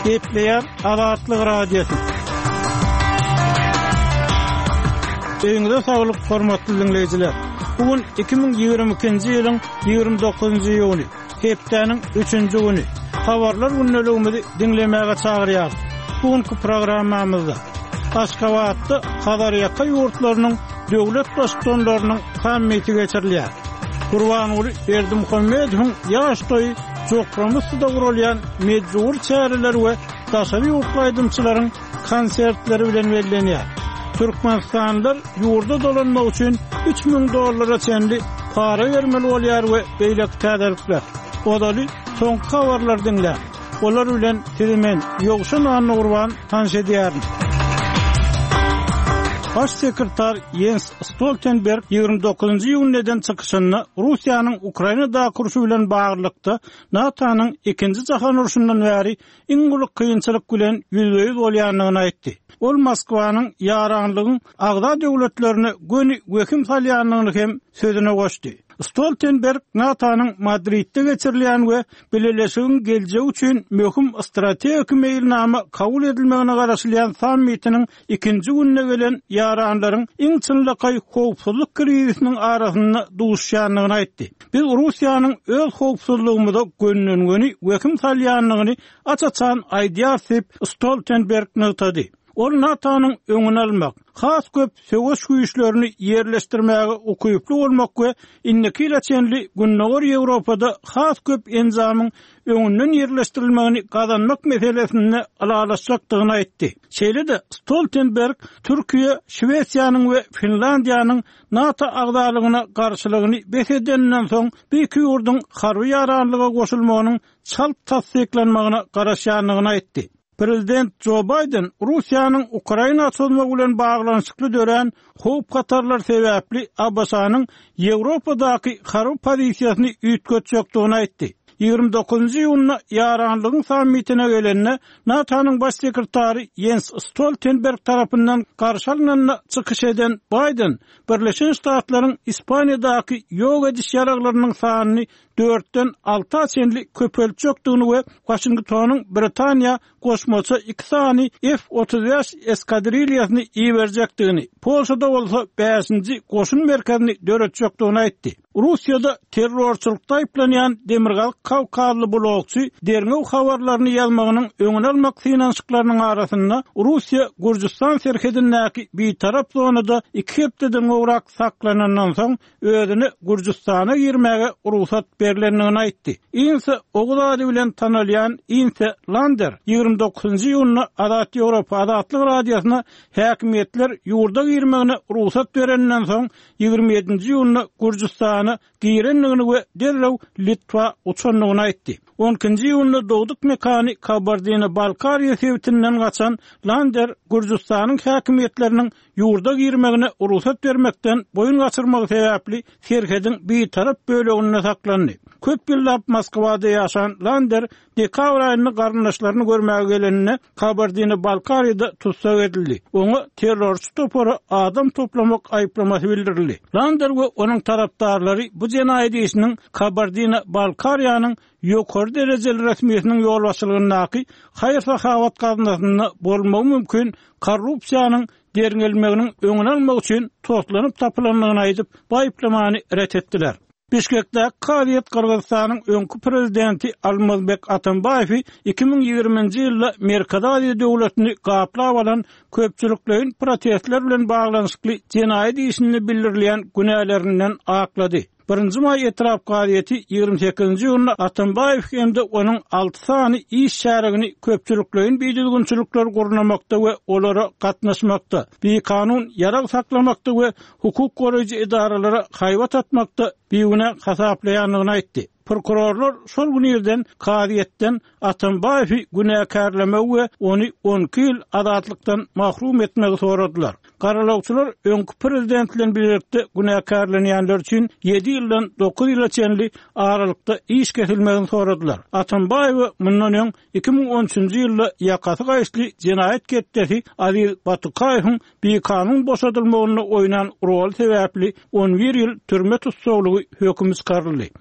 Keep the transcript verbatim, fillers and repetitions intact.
Gepleyen Azatlyk Radiosu. Öňüňizde saglyk, hormatly dinleýijiler. Bugün iki bin ýigirme ikinji ýylyň ýigirme dokuzunjy ýuny, hepdeniň üçünji güni. Habarlar günneligimizi dinlemäge çagyrýar. Bugünkü programmamyzda Aşgabatda Hadarýaka ýurtlarynyň döwlet başçylarynyň sammiti geçirilýär. Gurbanuly Berdimuhammedowyň ýaşdoý Jokramysyda gurulýan mejbur çäreler we daşary ýurtlaýdymçylaryň konsertleri bilen bellenýär. Türkmenistanlylar ýurda dolanmak üçin üç ming dollara çenli para bermeli bolýar we beýlek täzelikler. Odaly soňky habarlar dinle. Olar bilen tizimen ýogşan anly gurban tanış edýär. Baş sekretar Jens Stoltenberg ýigirme dokuzunjy ýunydan çykyşyny Russiýanyň Ukrainada kurşy bilen baglykda NATO'nyň ikinji jahan uruşundan bäri iň uluk kynçylyk bilen ýüzbeýüz bolýanyny aýtdy. Ol Moskwanyň ýaranlygyň agda döwletlerini göni wekim salýanyny hem sözüne goşdy. Stoltenberg NATO'nyň Madridde geçirilýän we beleleşigiň geljegi üçin möhüm strategik meýilnama kabul edilmegine garaşylýan sammitiniň ikinji gününe gelen ýaranlaryň iň çynlykay howpsuzlyk krizisiniň arasynda duşýanlygyny aýtdy. Biz Russiýanyň öz howpsuzlygymyza gönülen wekim salýanyny açaçan aýdýar diýip Stoltenberg nätadi. Ol NATO'nyň öňüni almak, has köp söwüş güýçlerini ýerleşdirmäge ukyply bolmak we inneki çenli günnäger Ýewropada has köp enzamyň öňünden ýerleşdirilmegini gazanmak meselesini alalaşjakdygyny aýtdy. Şeýle-de Stoltenberg Türkiýe, Şwesiýanyň we Finlandiýanyň NATO agdalygyna garşylygyny besedenden soň bir iki ýurduň harby ýaranlyga goşulmagynyň çalp tasdiklenmegine garaşýanlygyny aýtdy. Prezident Joe Biden Russiýanyň Ukraina açylma bilen baglanyşykly dören howp katarlar sebäpli Abbasanyň Ýewropadaky harby pozisiýasyny üýtgetjekdigini aýtdy. ýigirme dokuzunjy ýunyna ýaranlygyň sammitine gelenne NATO'nyň baş sekretary Jens Stoltenberg tarapyndan garşylynyna çykyş eden Biden, Birleşen Ştatlaryň Ispaniýadaky ýok ediş ýaraglarynyň sanyny dörtden alta çenli köpeltjekdigini we Washingtonyň Britaniýa goşmaça iki sany F otuz beş eskadrilýasyny iýerjekdigini, Polşada bolsa beşinji goşun merkezini döretjekdigini aýtdy. Russiýada terrorçylykda aýplanýan Demirgal Kawkazly blogçy dernew habarlaryny ýazmagynyň öňüne almak finansyklarynyň arasynda Russiýa Gürjistan serhedindäki bir tarap zonada iki hepdeden gowrak saklanandan soň özüni Gürjistana girmäge ruhsat berilendigini aýtdy. Inse Ogulady bilen tanalýan Inse Lander ýigirme dokuzunjy ýunyna Azat Ýewropa Azatlyk Radiosyna häkimetler ýurda girmegine ruhsat berenden soň ýigirme ýedinji ýunyna Gürjistana girenligini we derrew Litwa uçanlygyny aýtdy. on ikinji ýunyna dowduk mekany Kabardino-Balkariýa sebitinden gaçan Lander Gürjistanyň häkimetleriniň ýurda girmegine ruhsat bermekden boyun gaçyrmagy sebäpli serhedin bir tarap böleginde saklandy. Köp ýyllap Moskwada ýaşan Lander dekabr aýyny garyndaşlaryny görmäge gelenine Kabardino-Balkariýada tutsak edildi. Oňa terrorçy topary adam toplamak aýplamasy bildirildi. Lander we onuň tarapdarlary bu jenaýat işiniň Kabardino-Balkariýanyň ýokary derejeli resmiýetiniň ýol başçylygynaky haýyr sahawat gazynasyny bolmagy mümkin korrupsiýanyň derňelmeginiň öňüne almak üçin toplanyp tapylanmagyny aýdyp bu aýplamany ret etdiler. Bişkekde Kavyet Kırgızstanyň öňkü prezidenti Almazbek Atambayew iki bin ýigirmenji ýylda Merkadaly döwletini gaplap alan köpçüliklerin protestler bilen baglanyşykly jenaýat işini bildirilýän günälerinden aklady. Birinji may etraf gaýety ýigirme sekizinji ýylyna Atambayew hemde onuň alty sany iş şärigini köpçüliklerin biýdilgünçilikler gurnamakda we olara gatnaşmakda, bir kanun ýarag saklamakda we hukuk goraýjy idaralara haýbat atmakda biýüne hasaplaýanlygyny aýtdy. Prokurorlar şol günlerden Kavyetden Atambayew günäkärlemek we ony on iki ýyl azatlykdan mahrum etmegi soradylar. Garalawçylar öňkü prezident bilen birlikde günäkärlenýänler üçin ýedi ýyldan dokuz ýyla çenli aralykda iş kesilmegini soradylar. Atambayew mundan öň iki bin on üçinji ýylda ýakasy gaýşly jenaýat ketdesi Aziz Batukaýewiň bir kanun boşadylmagyna oýnan rol sebäpli on bir ýyl türme tutsaglygy höküm çykaryldy.